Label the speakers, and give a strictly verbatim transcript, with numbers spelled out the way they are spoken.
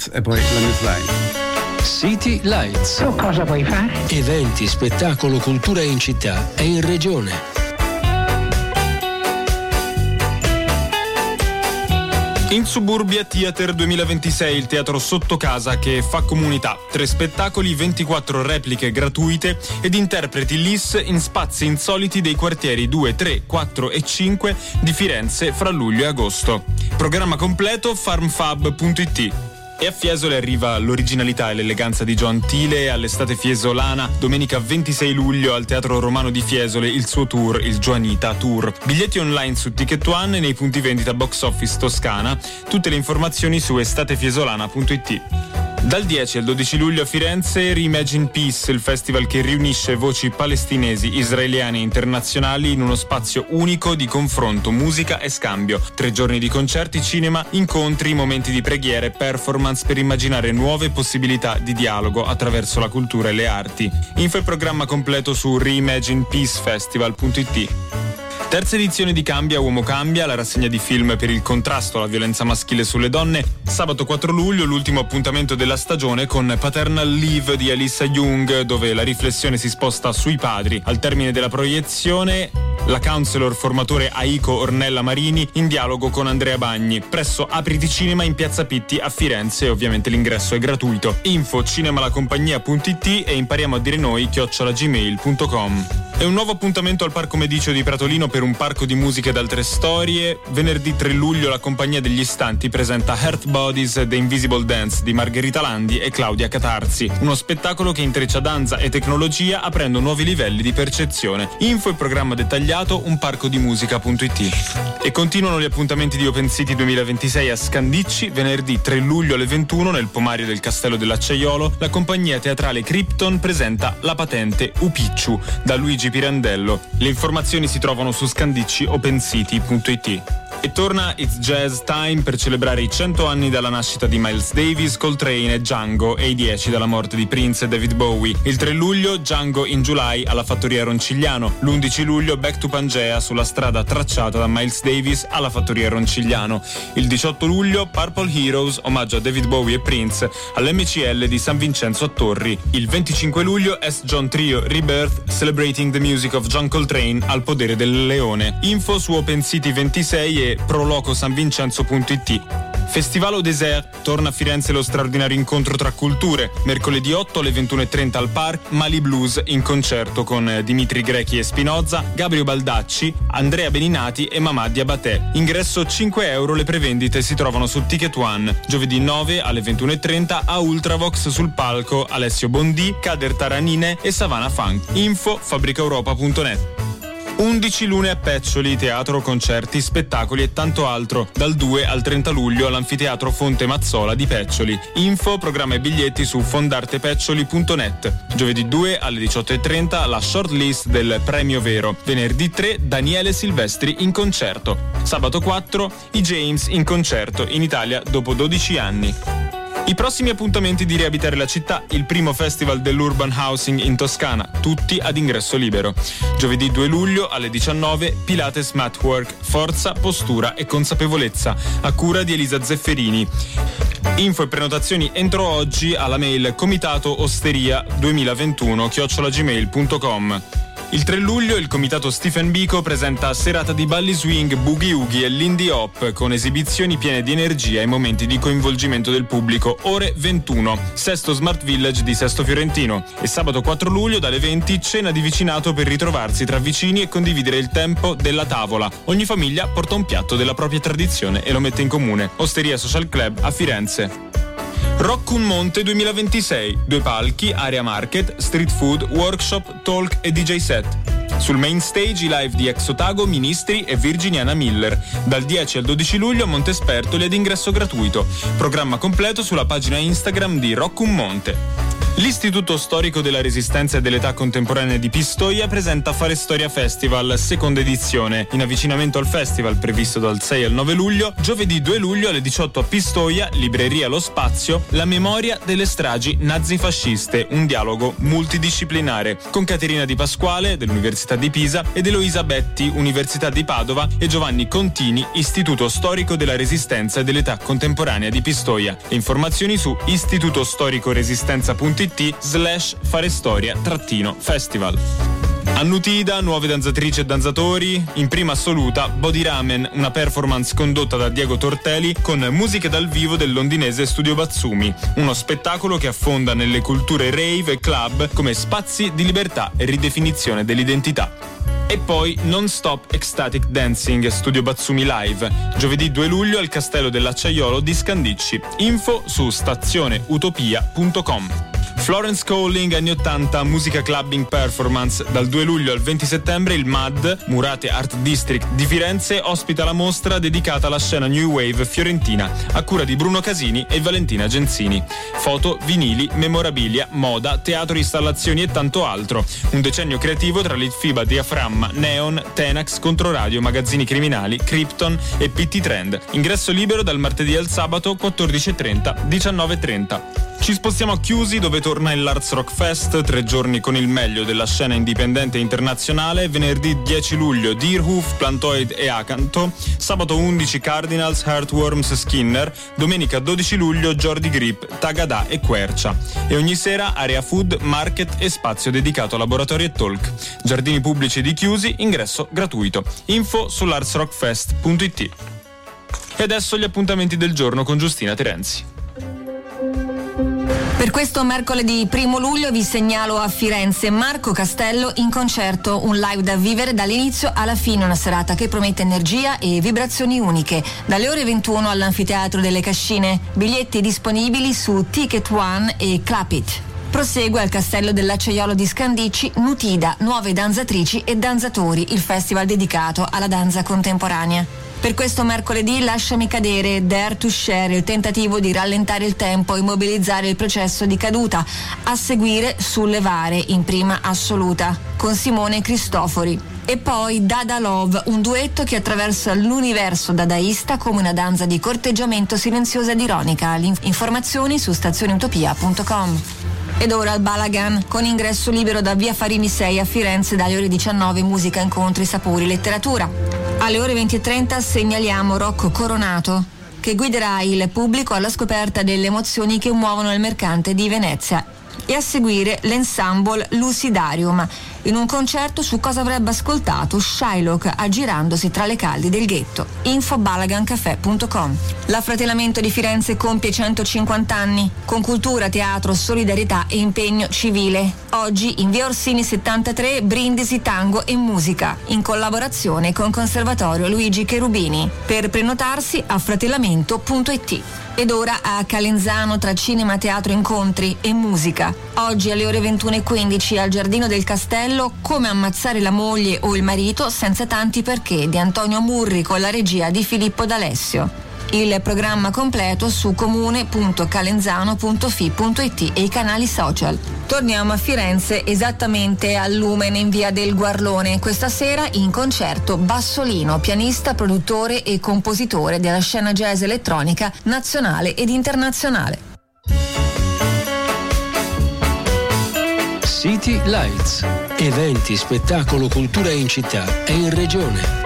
Speaker 1: Lights e poi la newsline.
Speaker 2: City Lights.
Speaker 3: Tu cosa vuoi fare?
Speaker 2: Eventi, spettacolo, cultura in città e in regione.
Speaker 4: In Suburbia Theater duemilaventisei, il teatro sotto casa che fa comunità. Tre spettacoli, ventiquattro repliche gratuite ed interpreti L I S in spazi insoliti dei quartieri due, tre, quattro e cinque di Firenze fra luglio e agosto. Programma completo farmfab punto it. E a Fiesole arriva l'originalità e l'eleganza di Joan Thiele all'estate fiesolana. Domenica ventisei luglio al Teatro Romano di Fiesole il suo tour, il Joanita Tour. Biglietti online su Ticket One e nei punti vendita Box Office Toscana. Tutte le informazioni su estatefiesolana punto it. Dal dieci al dodici luglio a Firenze, Reimagine Peace, il festival che riunisce voci palestinesi, israeliane e internazionali in uno spazio unico di confronto, musica e scambio. Tre giorni di concerti, cinema, incontri, momenti di preghiere, performance per immaginare nuove possibilità di dialogo attraverso la cultura e le arti. Info e programma completo su reimagine peace festival punto it. Terza edizione di Cambia Uomo Cambia, la rassegna di film per il contrasto alla violenza maschile sulle donne. Sabato quattro luglio, l'ultimo appuntamento della stagione con Paternal Leave di Alyssa Young, dove la riflessione si sposta sui padri. Al termine della proiezione, la counselor formatore Aiko Ornella Marini in dialogo con Andrea Bagni, presso Apriti Cinema in Piazza Pitti a Firenze, e ovviamente l'ingresso è gratuito. Info cinemalacompagnia punto it e impariamo a dire noi chiocciola gmail punto com. È un nuovo appuntamento al Parco Medicio di Pratolino per un parco di musica ed altre storie. Venerdì tre luglio la Compagnia degli Istanti presenta Heart Bodies The Invisible Dance di Margherita Landi e Claudia Catarzi, uno spettacolo che intreccia danza e tecnologia aprendo nuovi livelli di percezione. Info e programma dettagliato un parco di musica punto it. E continuano gli appuntamenti di Open City duemilaventisei a Scandicci. Venerdì tre luglio alle ventuno nel pomario del Castello dell'Acciaiolo la compagnia teatrale Krypton presenta La Patente Upicciu da Luigi Pirandello. Le informazioni si trovano su scandicci open city punto it. E torna It's Jazz Time per celebrare i cento anni dalla nascita di Miles Davis, Coltrane e Django e i dieci dalla morte di Prince e David Bowie. Il tre luglio Django in July alla Fattoria Roncigliano. L'undici luglio Back to Pangea sulla strada tracciata da Miles Davis alla Fattoria Roncigliano. Il diciotto luglio Purple Heroes, omaggio a David Bowie e Prince all'M C L di San Vincenzo a Torri. Il venticinque luglio S. John Trio Rebirth Celebrating the Music of John Coltrane al Podere del Leone. Info su Open City ventisei e prolocosanvincenzo punto it. Festival au Désert, torna a Firenze lo straordinario incontro tra culture. Mercoledì otto alle ventuno e trenta al Park, Mali Blues in concerto con Dimitri Grechi e Spinoza, Gabriel Baldacci, Andrea Beninati e Mamà Diabaté. Ingresso cinque euro, le prevendite si trovano su Ticket One. Giovedì nove alle ventuno e trenta a Ultravox sul palco Alessio Bondi, Kader Taranine e Savannah Funk. Info fabbricaeuropa punto net. undici lune a Peccioli, teatro, concerti, spettacoli e tanto altro, dal due al trenta luglio all'Anfiteatro Fonte Mazzola di Peccioli. Info, programma e biglietti su fondartepeccioli punto net. Giovedì due alle diciotto e trenta la shortlist del Premio Vero. Venerdì tre Daniele Silvestri in concerto. Sabato quattro i James in concerto in Italia dopo dodici anni. I prossimi appuntamenti di Riabitare la città, il primo festival dell'Urban Housing in Toscana, tutti ad ingresso libero. Giovedì due luglio alle diciannove Pilates Matwork, forza, postura e consapevolezza, a cura di Elisa Zefferini. Info e prenotazioni entro oggi alla mail comitatoosteria duemilaventuno chiocciola gmail punto com. Il tre luglio il comitato Stephen Biko presenta serata di balli swing, boogie oogie e lindy hop con esibizioni piene di energia e momenti di coinvolgimento del pubblico. Ore ventuno, Sesto Smart Village di Sesto Fiorentino. E sabato quattro luglio dalle venti cena di vicinato per ritrovarsi tra vicini e condividere il tempo della tavola. Ogni famiglia porta un piatto della propria tradizione e lo mette in comune. Osteria Social Club a Firenze. Rock un Monte duemilaventisei, due palchi, area market, street food, workshop, talk e D J set. Sul main stage i live di Ex Otago, Ministri e Virginiana Miller. Dal dieci al dodici luglio a Montespertoli ad ingresso gratuito. Programma completo sulla pagina Instagram di Rock un Monte. L'Istituto Storico della Resistenza e dell'Età Contemporanea di Pistoia presenta Fare Storia Festival, seconda edizione. In avvicinamento al festival, previsto dal sei al nove luglio, giovedì due luglio alle diciotto a Pistoia, libreria Lo Spazio, la memoria delle stragi nazifasciste, un dialogo multidisciplinare, con Caterina Di Pasquale, dell'Università di Pisa, ed Eloisa Betti, Università di Padova, e Giovanni Contini, Istituto Storico della Resistenza e dell'Età Contemporanea di Pistoia. Informazioni su istitutostoricoresistenza punto it slash fare storia trattino festival. A Nutida, nuove danzatrici e danzatori. In prima assoluta, Body Ramen, una performance condotta da Diego Tortelli con musiche dal vivo del londinese Studio Batsumi, uno spettacolo che affonda nelle culture rave e club come spazi di libertà e ridefinizione dell'identità. E poi Non Stop Ecstatic Dancing, Studio Batsumi Live, giovedì due luglio al Castello dell'Acciaiolo di Scandicci. Info su stazioneutopia punto com. Florence Calling anni ottanta, musica clubbing performance. Dal due luglio al venti settembre il M A D, Murate Art District di Firenze, ospita la mostra dedicata alla scena New Wave fiorentina, a cura di Bruno Casini e Valentina Genzini. Foto, vinili, memorabilia, moda, teatro, installazioni e tanto altro. Un decennio creativo tra l'Itfiba, Diaframma, Neon, Tenax, Controradio, Magazzini Criminali, Krypton e P T Trend. Ingresso libero dal martedì al sabato quattordici e trenta, diciannove e trenta. Ci spostiamo a Chiusi, dove torna il L'Arts Rock Fest, tre giorni con il meglio della scena indipendente internazionale. Venerdì dieci luglio Deerhoof, Plantoid e Acanto, sabato undici Cardinals, Heartworms, Skinner, domenica dodici luglio Jordi Grip, Tagada e Quercia. E ogni sera area food, market e spazio dedicato a laboratorio e talk. Giardini pubblici di Chiusi, ingresso gratuito. Info sull'arts rock fest punto it. E adesso gli appuntamenti del giorno con Giustina Terenzi.
Speaker 1: Per questo mercoledì primo luglio vi segnalo a Firenze Marco Castello in concerto, un live da vivere dall'inizio alla fine, una serata che promette energia e vibrazioni uniche. Dalle ore ventuno all'Anfiteatro delle Cascine, biglietti disponibili su Ticket One e Clap It. Prosegue al Castello dell'Acciaiolo di Scandicci Nutida, nuove danzatrici e danzatori, il festival dedicato alla danza contemporanea. Per questo mercoledì Lasciami cadere, Dare to Share, il tentativo di rallentare il tempo e immobilizzare il processo di caduta. A seguire Sullevare, in prima assoluta, con Simone Cristofori. E poi Dada Love, un duetto che attraversa l'universo dadaista come una danza di corteggiamento silenziosa ed ironica. Le informazioni su stazioneutopia punto com. Ed ora al Balagan, con ingresso libero da via Farini sei a Firenze dalle ore diciannove, musica, incontri, sapori, letteratura. Alle ore venti e trenta segnaliamo Rocco Coronato, che guiderà il pubblico alla scoperta delle emozioni che muovono il mercante di Venezia. E a seguire l'ensemble Lucidarium, in un concerto su cosa avrebbe ascoltato Shylock aggirandosi tra le caldi del ghetto. Info balagancafè punto com. L'affratellamento di Firenze compie centocinquanta anni, con cultura, teatro, solidarietà e impegno civile. Oggi in via Orsini settantatré, Brindisi Tango e Musica, in collaborazione con Conservatorio Luigi Cherubini. Per prenotarsi affratellamento punto it. Ed ora a Calenzano, tra cinema, teatro, incontri e musica. Oggi alle ore ventuno e quindici al Giardino del Castello, Come ammazzare la moglie o il marito senza tanti perché, di Antonio Murri, con la regia di Filippo D'Alessio. Il programma completo su comune punto calenzano punto fi punto it e i canali social. Torniamo a Firenze esattamente al Lumen in via del Guarlone. Questa sera in concerto Bassolino, pianista, produttore e compositore della scena jazz elettronica nazionale ed internazionale.
Speaker 2: City Lights. Eventi, spettacolo, cultura in città e in regione.